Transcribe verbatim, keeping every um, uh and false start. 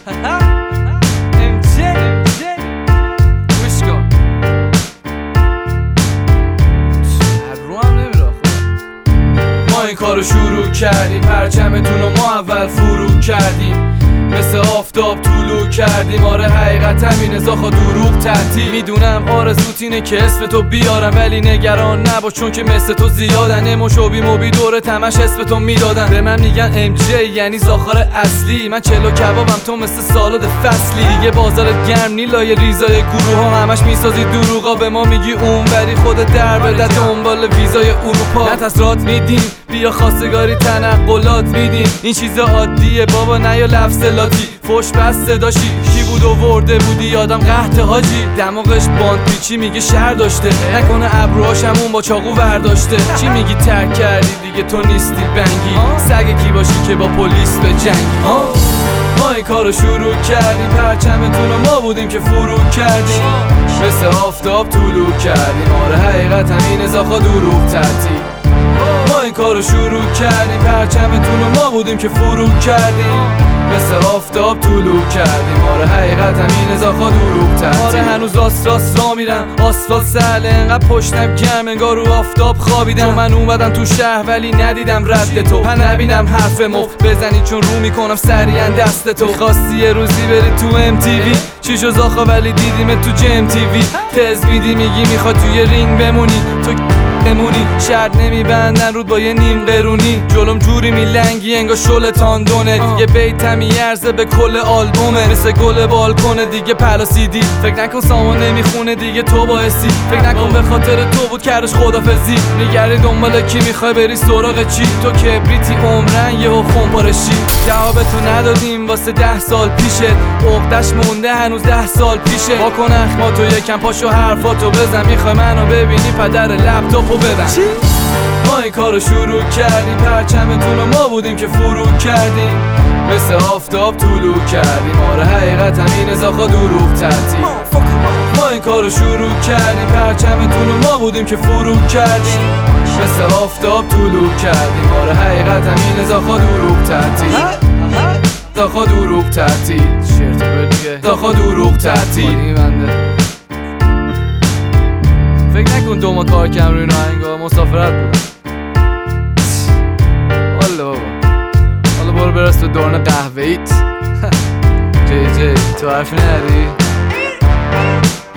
ام جی گوش کن رو هم نمیره ما این کارو شروع کردیم، پرچمتون رو ما اول فرو کردیم، مثل آفتاب طولو کردیم. آره حقیقت همینه زاخا دروغ تعطیل. میدونم آرزوت اینه که اسم تو بیارم، ولی نگران نباش چون که مثل تو زیادن. اموش و بی موبی دور تمش اسم تو میدادن. به من میگن ام جی یعنی زاخار اصلی. من چلو کبابم تو مثل سالاد فصلی. دیگه بازارت گرم نیلای ریزای گروه ها همش میسازی دروغا. به ما میگی اون ولی خودت در بده دنبال ویزای اروپا. نه تسرات میدیم بیا خواستگاری تنقلات میدیم. این چیزا عادیه بابا نیا لفظ لاتی. فوش بس صداشی کی بود و ورده بودی یادم قحط حاجی. دماغش باند پیچی میگه شهر داشته، نکنه ابروهاش همون با چاقو ورداشته. چی میگی ترک کردی دیگه تو نیستی بنگی. سگ کی باشی که با پلیس به جنگی. ما این کارو شروع کردیم، پرچمتون رو ما بودیم که فرو کردیم، مثل آفتاب طولو کردیم. آره حقیقت همینه زاخا دروغ تعطیل. ما این کارو شروع کردیم، پرچمتون رو ما بودیم که فرو کردیم، مثل آفتاب طولو کردیم. آره حقیقت همینه زاخا دروغ تعطیل. آره هنوز راست راست را میرم آسفالت سهله، انقدر پشتم گرم انگار رو آفتاب خوابیدم. من اومدم تو شهر ولی ندیدم رد تو، من نبینم حرف مفت بزنی چون رو میکنم سریعا دست تو. خواستی یه روزی بری تو ام تی وی، چی شو زاخا ولی دیدیم تو جم تی وی. تز میدی میگی میخواد توی رینگ بمونی، تو بمونی شرط نمیبندن رود با یه نیم قرونی. جلوم جوری میلنگی انگار شل تاندونه، یه بیتم میارزه به کل آلبومه. مثل گل بالکنه دیگه پلاسیدی، فکر نکن سامان نمیخونه دیگه تو باعثی. فکر نکن به خاطر تو بود کردش خدافزی. میگردی دنبال کی میخوای بری سراغ چی؟ تو کبریتی عمرن یهو خونپارشی. جوابتو ندادیم واسه ده سال پیشت، عقدش مونده هنوز ده سال پیشه. با کن اخماتو یکم پاشو حرفاتو بزن، میخوای منو ببینی پدر لپتاپو ببن. ما این کارو شروع کردیم، پرچمتون رو ما بودیم که فرو کردیم، مثل آفتاب طولو کردیم. آره حقیقت همینه زاخا دروغ تعطیل. ما این کارو شروع کردیم، پرچمتون رو ما بودیم که فرو کردیم، مثل آفتاب طولو کردیم. آره حقیقت همینه زاخا دروغ تعطیل. زاخا دروغ تعطیل. زاخا دروغ تعطیل. فکر نکن دو ما کار کم روی این آهنگا، مسافرت بود. والا بابا حالا برو برس به دوران قهوه‌ایت. جی جی تو حرفی نداری؟